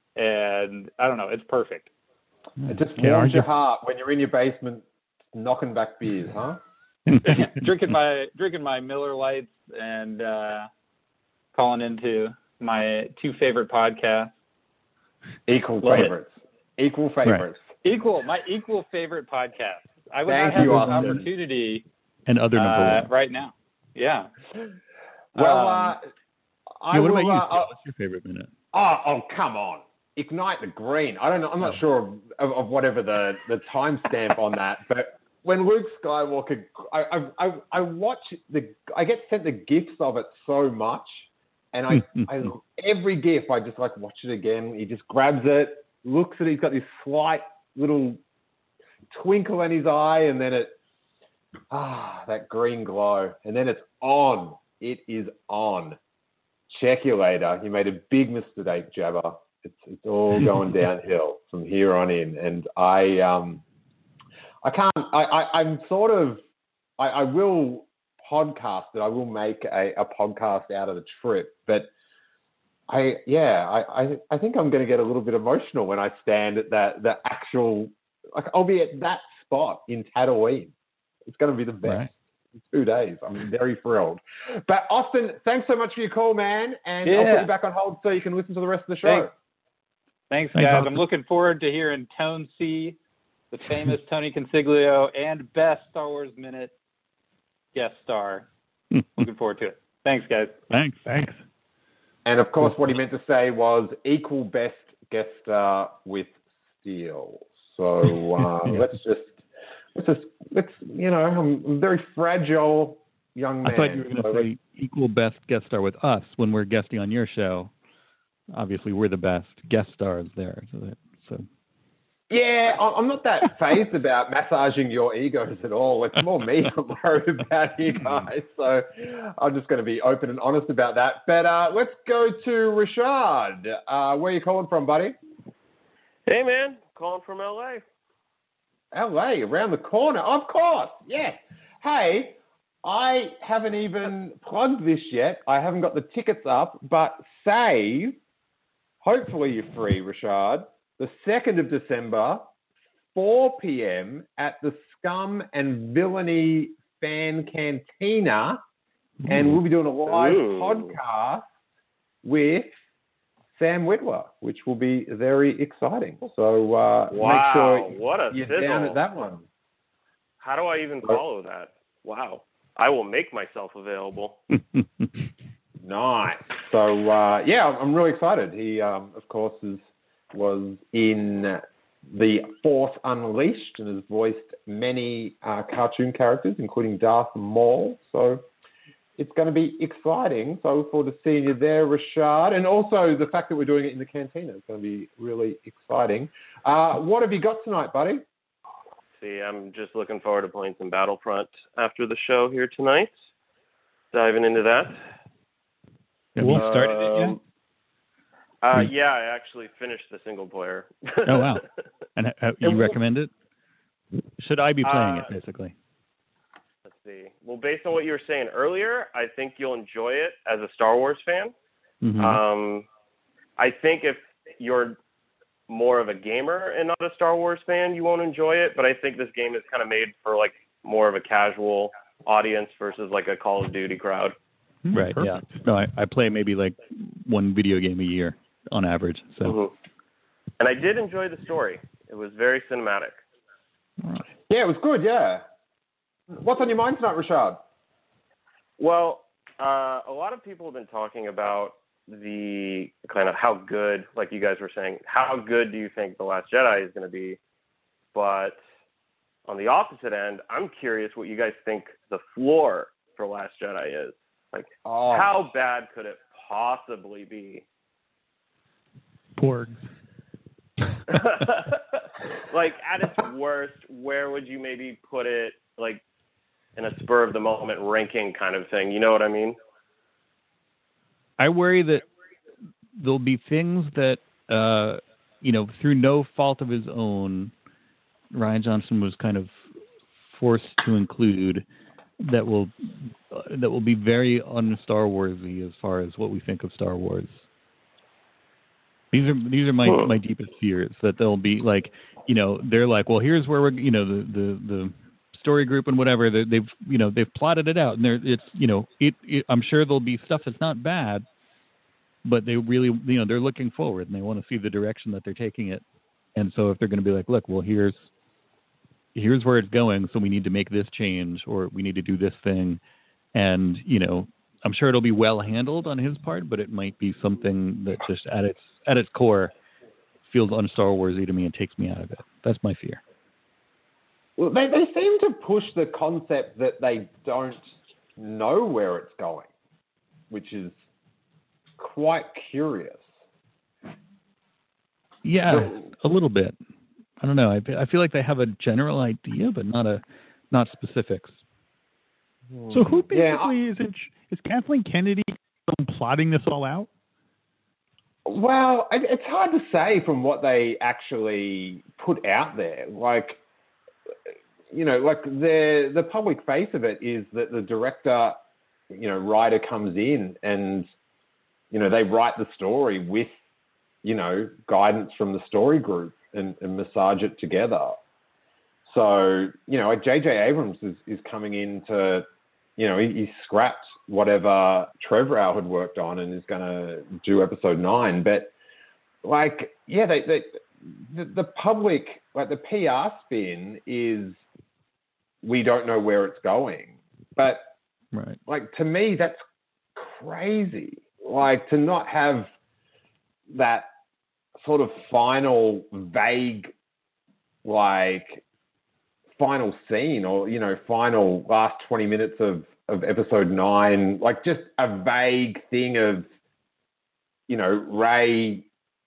and I don't know, it's perfect. It just Yeah, warms aren't your you- heart when you're in your basement knocking back beers, huh? drinking my drinking my Miller Lights and uh, calling into my two favorite podcasts. Equal Love favorites. It. Equal favorites. Equal, my equal favorite podcast. I would Thank not have you, this Austin. opportunity And other number uh, one. right now. Yeah. Well, Um, uh, I Yeah, what will. about you? uh, Phil? What's your favorite minute? oh, oh, come on! Ignite the Green. I don't know. I'm not sure of, of, of whatever the the timestamp on that, but when Luke Skywalker, I, I I I watch the. I get sent the gifs of it so much, and I, I every gif I just like watch it again. He just grabs it, looks at it. He's got this slight little twinkle in his eye, and then it ah that green glow, and then it's on. It is on. Check you later. You made a big mistake, Jabba. It's it's all going downhill from here on in, and I um I can't. I, I I'm sort of I, I will podcast it. I will make a, a podcast out of the trip, but I yeah I I, I think I'm going to get a little bit emotional when I stand at that the actual like I'll be at that spot in Tatooine. It's going to be the best. Right. Two days. I'm very thrilled. But Austin, thanks so much for your call, man. And Yeah. I'll put you back on hold so you can listen to the rest of the show. Thanks. Thanks, Thanks, guys. Austin. I'm looking forward to hearing Tone C, the famous Tony Consiglio, and best Star Wars Minute guest star. Looking forward to it. Thanks, guys. Thanks. Thanks. And of course, what he meant to say was equal best guest star with Steele. So uh, Yeah. let's just, let's just, let's, you know, I'm a very fragile young man. I thought you were going to So say equal best guest star with us when we're guesting on your show. Obviously, we're the best guest stars there. So, that, so. yeah, I- I'm not that phased about massaging your egos at all. It's more me I'm worried about you guys. So I'm just going to be open and honest about that. But uh, let's go to Rashad. Uh, where are you calling from, buddy? Hey, man. Calling from L A. L A, around the corner. Of course, yes. Hey, I haven't even plugged this yet. I haven't got the tickets up, but save, hopefully you're free, Rashad, the second of December, four p.m. at the Scum and Villainy Fan Cantina, and we'll be doing a live Ooh. podcast with Sam Whitwer, which will be very exciting. So uh, make Wow, sure what a you're sizzle. down at that one. How do I even follow that? Wow. I will make myself available. Nice. So uh, yeah, I'm really excited. He, um, of course, is was in the Force Unleashed and has voiced many uh, cartoon characters, including Darth Maul. So it's going to be exciting. So I look forward to seeing you there, Rashad. And also the fact that we're doing it in the cantina is going to be really exciting. Uh, what have you got tonight, buddy? See, I'm just looking forward to playing some Battlefront after the show here tonight. Diving into that. Have you started it yet? Um, Uh, yeah, I actually finished the single player. Oh, wow. And uh, you recommend it? Should I be playing uh, it, basically? Let's see. Well, based on what you were saying earlier, I think you'll enjoy it as a Star Wars fan. Mm-hmm. Um, I think if you're more of a gamer and not a Star Wars fan, you won't enjoy it. But I think this game is kind of made for like more of a casual audience versus like a Call of Duty crowd. Right, Perfect. yeah. No, I, I play maybe like one video game a year on average. So, mm-hmm. And I did enjoy the story. It was very cinematic. Yeah, it was good, yeah. What's on your mind tonight, Rashad? Well, uh, a lot of people have been talking about the kind of how good, like you guys were saying, how good do you think The Last Jedi is going to be? But on the opposite end, I'm curious what you guys think the floor for Last Jedi is. Like, oh. how bad could it possibly be? Porgs. Like, at its worst, where would you maybe put it, like, in a spur-of-the-moment ranking kind of thing? You know what I mean? I worry that there'll be things that, uh, you know, through no fault of his own, Rian Johnson was kind of forced to include that will uh, that will be very un-Star Wars-y as far as what we think of Star Wars. These are these are my, my deepest fears, that they'll be like, you know, they're like, well, here's where we're, you know, the the, the story group and whatever, they've, you know, they've plotted it out, and they're, it's, you know, it, it I'm sure there'll be stuff that's not bad, but they really, you know, they're looking forward and they want to see the direction that they're taking it. And so if they're going to be like, look, well, here's here's where it's going, so we need to make this change, or we need to do this thing, and, you know, I'm sure it'll be well handled on his part, but it might be something that just at its at its core feels un-Star Warsy to me and takes me out of it. That's my fear. Well, they they seem to push the concept that they don't know where it's going, which is quite curious. Yeah, a little bit. I don't know. I, I feel like they have a general idea, but not a not specifics. So who basically yeah, I, is it? Is Kathleen Kennedy plotting this all out? Well, it's hard to say from what they actually put out there. Like, you know, like the the public face of it is that the director, you know, writer comes in and, you know, they write the story with, you know, guidance from the story group and, and massage it together. So, you know, like J J Abrams is, is coming in to, you know, he, he scrapped whatever Trevorrow had worked on and is going to do episode nine. But, like, yeah, they, they the, the public, like the P R spin is we don't know where it's going. But, right. like, to me, that's crazy. Like, to not have that sort of final, vague, like, final scene or, you know, final last twenty minutes of, of episode nine, like just a vague thing of, you know, Rey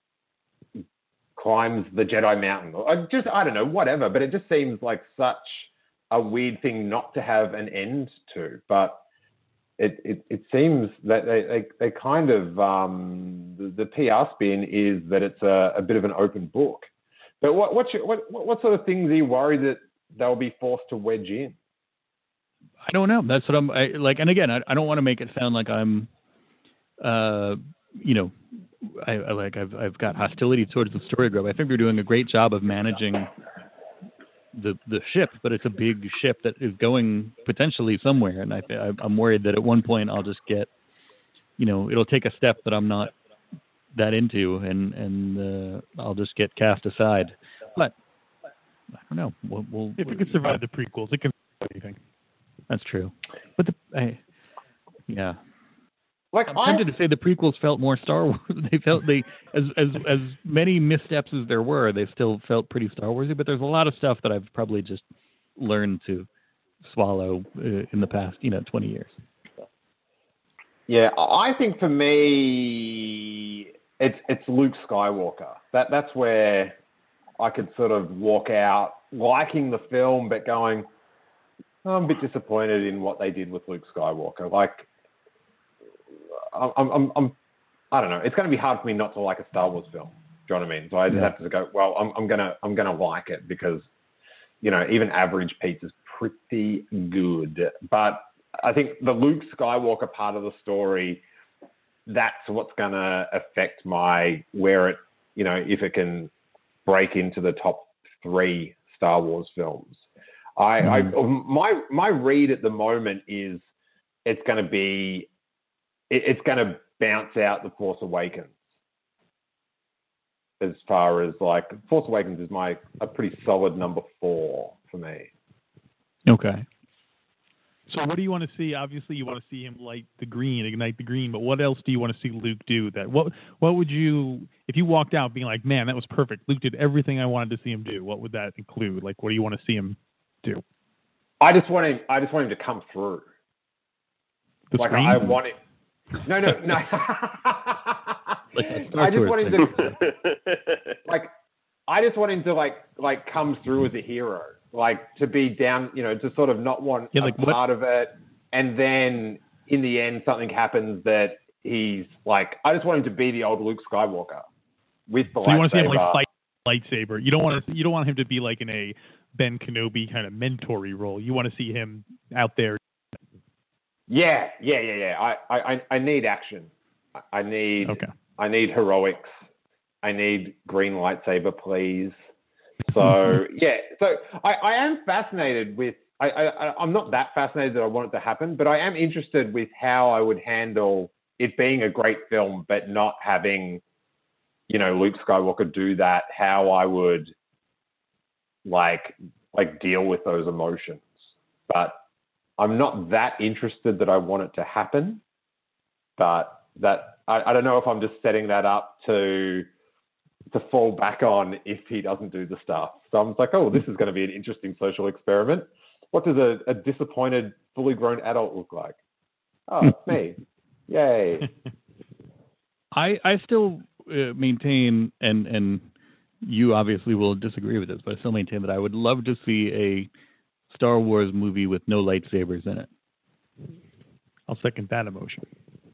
climbs the Jedi Mountain. Or just, I don't know, whatever. But it just seems like such a weird thing not to have an end to. But it, it, it seems that they, they, they kind of, um, the, the P R spin is that it's a, a bit of an open book. But what, what's your, what, what sort of things are you worried that they'll be forced to wedge in? I don't know. That's what I'm I, like. And again, I, I don't want to make it sound like I'm, uh, you know, I, I like I've I've got hostility towards the story group. I think they're doing a great job of managing the the ship, but it's a big ship that is going potentially somewhere. And I, I I'm worried that at one point I'll just get, you know, it'll take a step that I'm not that into, and and uh, I'll just get cast aside. But I don't know. We'll, we'll, if it can survive the prequels, it can survive anything. That's true. But the, I, yeah, like I'm I, tempted to say the prequels felt more Star Wars. They felt they as as as many missteps as there were, they still felt pretty Star Warsy. But there's a lot of stuff that I've probably just learned to swallow uh, in the past, you know, twenty years. Yeah, I think for me, it's it's Luke Skywalker. That that's where I could sort of walk out liking the film, but going, oh, I'm a bit disappointed in what they did with Luke Skywalker. Like, I'm, I'm, I'm I don't know. It's going to be hard for me not to like a Star Wars film. Do you know what I mean? So I just Yeah. have to go, well, I'm, I'm gonna I'm gonna like it because, you know, even average pizza's pretty good. But I think the Luke Skywalker part of the story, that's what's going to affect my, where it, you know, if it can break into the top three Star Wars films. I, mm-hmm. I my my read at the moment is it's going to be, it, it's going to bounce out The Force Awakens. As far as like, Force Awakens is my a pretty solid number four for me. Okay. So what do you want to see? Obviously, you want to see him light the green, ignite the green. But what else do you want to see Luke do? That what what would you, if you walked out being like, man, that was perfect. Luke did everything I wanted to see him do. What would that include? Like, what do you want to see him do? I just want him. I just want him to come through. The like screen? I, I want it. No, no, no. Like I just want him to. Like, I just want him to like like come through as a hero. Like, to be down, you know, to sort of not want yeah, a like part of it. And then in the end, something happens that he's like, I just want him to be the old Luke Skywalker with the so lightsaber. You want to see him like fight lightsaber. You don't want to. You don't want him to be like in a Ben Kenobi kind of mentory role. You want to see him out there. Yeah, yeah, yeah, yeah. I, I, I need action. I need, okay. I need heroics. I need green lightsaber, please. So yeah, so I, I am fascinated with. I, I I'm not that fascinated that I want it to happen, but I am interested with how I would handle it being a great film, but not having, you know, Luke Skywalker do that. How I would like like deal with those emotions, but I'm not that interested that I want it to happen. But that I, I don't know if I'm just setting that up to. to fall back on if he doesn't do the stuff. So I'm like, oh, this is going to be an interesting social experiment. What does a, a disappointed, fully grown adult look like? Oh, it's me. Yay. I I still uh, maintain, and, and you obviously will disagree with this, but I still maintain that I would love to see a Star Wars movie with no lightsabers in it. I'll second that emotion.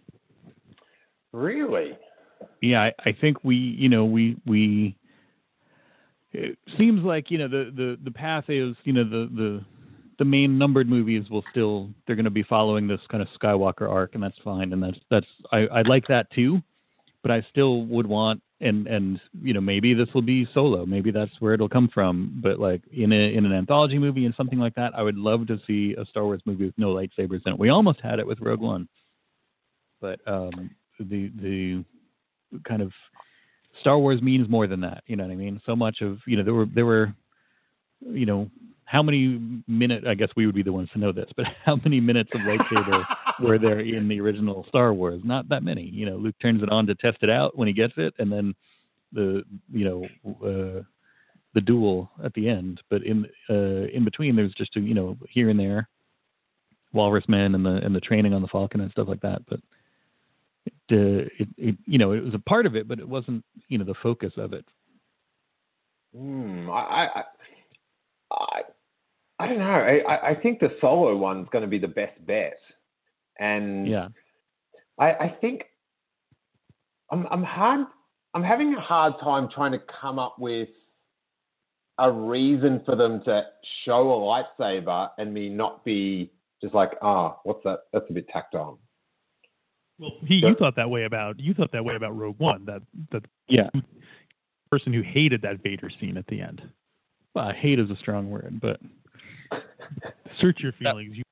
Really? Yeah, I, I think we, you know, we we. It seems like, you know, the, the, the path is, you know, the, the the main numbered movies will still, they're going to be following this kind of Skywalker arc, and that's fine, and that's that's I I like that too, but I still would want, and and you know, maybe this will be Solo, maybe that's where it'll come from, but like in a in an anthology movie and something like that, I would love to see a Star Wars movie with no lightsabers in it. We almost had it with Rogue One, but um, the the kind of Star Wars means more than that. You know what I mean? So much of, you know, there were, there were, you know, how many minutes, I guess we would be the ones to know this, but how many minutes of lightsaber were there in the original Star Wars? Not that many. You know, Luke turns it on to test it out when he gets it, and then the, you know, uh, the duel at the end. But in, uh, in between, there's just, a, you know, here and there, Walrus Men and the, and the training on the Falcon and stuff like that. But Uh, it, it, you know, it was a part of it, but it wasn't, you know, the focus of it. Mm, I, I, I, I don't know. I, I think the Solo one's going to be the best bet, and yeah, I, I think I'm, I'm hard. I'm having a hard time trying to come up with a reason for them to show a lightsaber and me not be just like, ah, oh, what's that? That's a bit tacked on. Well, he, you thought that way about you thought that way about Rogue One. That that yeah, person who hated that Vader scene at the end. Well, hate is a strong word, but search your feelings. You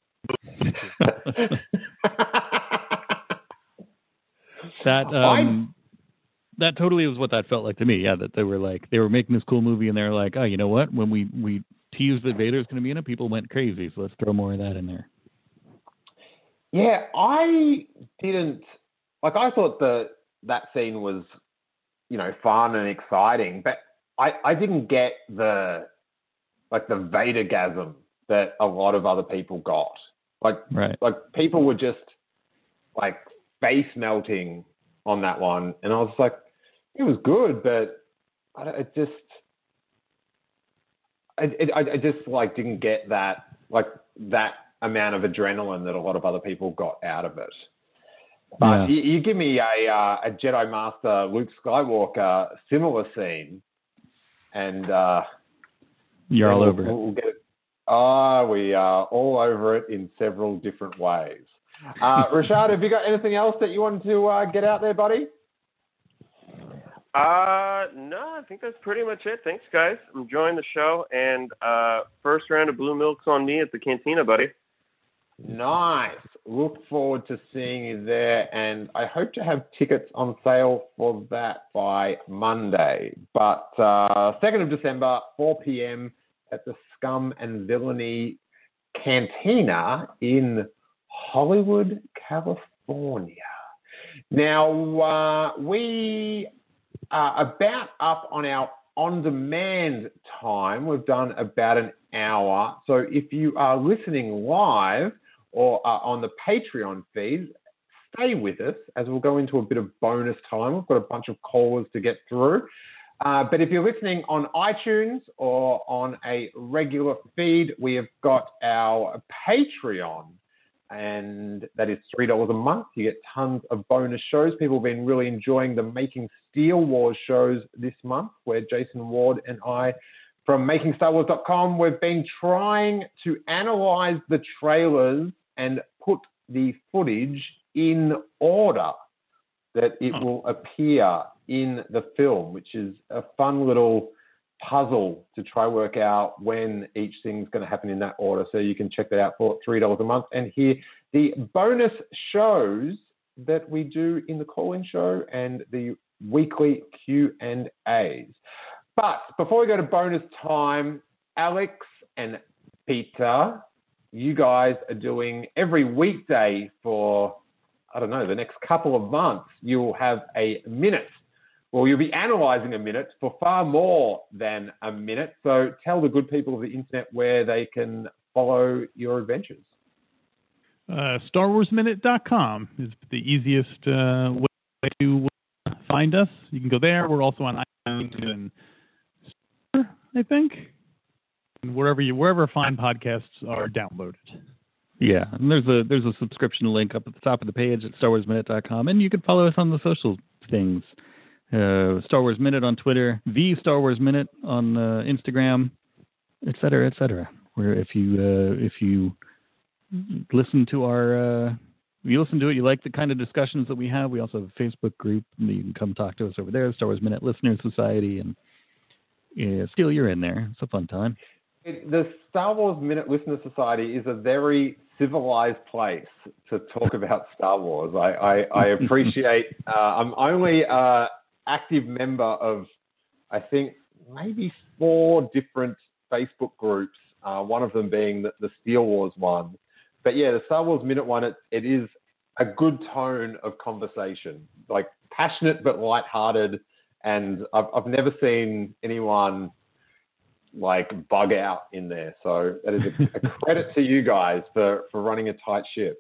that um, that totally was what that felt like to me. Yeah, that they were like they were making this cool movie, and they're like, oh, you know what? When we we teased that Vader's going to be in it, people went crazy. So let's throw more of that in there. Yeah, I didn't like I thought the that scene was, you know, fun and exciting, but I, I didn't get the like the Vader-gasm that a lot of other people got. Like right. like people were just like face melting on that one, and I was like, it was good, but I, it just I, it, I just like didn't get that like that amount of adrenaline that a lot of other people got out of it. But yeah. you, you give me a uh, a Jedi Master Luke Skywalker similar scene, and uh, you're all we'll, over we'll, it. We'll get it. Oh, we are all over it in several different ways. Uh, Rashad, have you got anything else that you wanted to uh, get out there, buddy? Uh, no, I think that's pretty much it. Thanks, guys. I'm enjoying the show, and uh, first round of Blue Milk's on me at the Cantina, buddy. Nice. Look forward to seeing you there, and I hope to have tickets on sale for that by Monday. But uh, second of December, four p.m. at the Scum and Villainy Cantina in Hollywood, California. Now, uh, we are about up on our on-demand time. We've done about an hour. So if you are listening live or are on the Patreon feed, stay with us as we'll go into a bit of bonus time. We've got a bunch of callers to get through. Uh, but if you're listening on iTunes or on a regular feed, we have got our Patreon, and that is three dollars a month. You get tons of bonus shows. People have been really enjoying the Making Steele Wars shows this month, where Jason Ward and I from making star wars dot com, we've been trying to analyze the trailers and put the footage in order that it will appear in the film, which is a fun little puzzle to try work out when each thing's going to happen in that order. So you can check that out for three dollars a month and hear the bonus shows that we do in the call-in show and the weekly Q and A's. But before we go to bonus time, Alex and Peter, you guys are doing every weekday for, I don't know, the next couple of months, you'll have a minute. Well, you'll be analysing a minute for far more than a minute. So tell the good people of the internet where they can follow your adventures. Uh, Star Wars Minute dot com is the easiest uh, way to find us. You can go there. We're also on iTunes and I think, and wherever you wherever fine podcasts are downloaded. Yeah, and there's a there's a subscription link up at the top of the page at Star Wars Minute dot com, and you can follow us on the social things. Uh, Star Wars Minute on Twitter, the Star Wars Minute on uh, Instagram, et cetera, et cetera. Where if you uh, if you listen to our uh, you listen to it, you like the kind of discussions that we have. We also have a Facebook group, and you can come talk to us over there, Star Wars Minute Listeners Society, and yeah, Steele, you're in there. It's a fun time. It, the Star Wars Minute Listener Society is a very civilized place to talk about Star Wars. I, I, I appreciate. uh, I'm only an active member of, I think, maybe four different Facebook groups. Uh, one of them being the, the Steele Wars one. But yeah, the Star Wars Minute one. It, it is a good tone of conversation, like passionate but lighthearted. And I've, I've never seen anyone like bug out in there. So that is a, a credit to you guys for, for running a tight ship.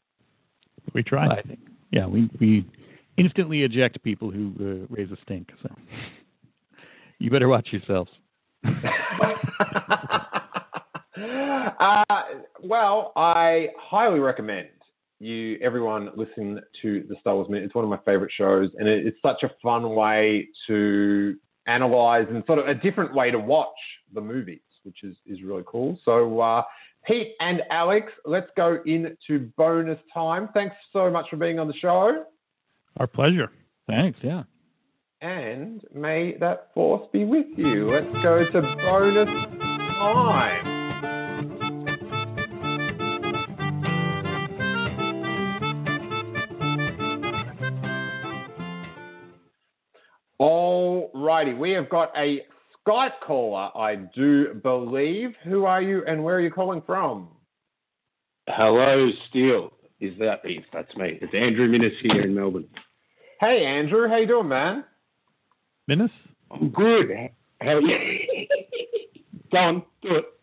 We try. I think. Yeah, we, we instantly eject people who uh, raise a stink. So you better watch yourselves. uh, well, I highly recommend you, everyone, listen to the Star Wars Minute. It's one of my favorite shows, and it, it's such a fun way to analyze and sort of a different way to watch the movies, which is, is really cool. So, uh, Pete and Alex, let's go into bonus time. Thanks so much for being on the show. Our pleasure. Thanks, yeah. And may that force be with you. Let's go to bonus time. All righty, we have got a Skype caller, I do believe. Who are you and where are you calling from? Hello, Steele. is that Eve? That's me. It's Andrew Minnis here in Melbourne. Hey, Andrew. How you doing, man? Minnis? I'm good. How are you? Go on, do it.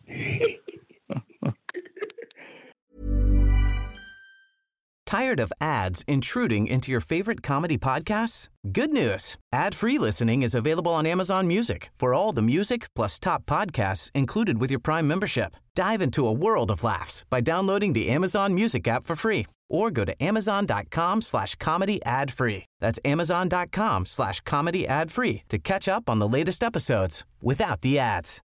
Tired of ads intruding into your favorite comedy podcasts? Good news. Ad-free listening is available on Amazon Music for all the music plus top podcasts included with your Prime membership. Dive into a world of laughs by downloading the Amazon Music app for free or go to amazon.com slash comedy ad free. That's amazon.com slash comedy ad free to catch up on the latest episodes without the ads.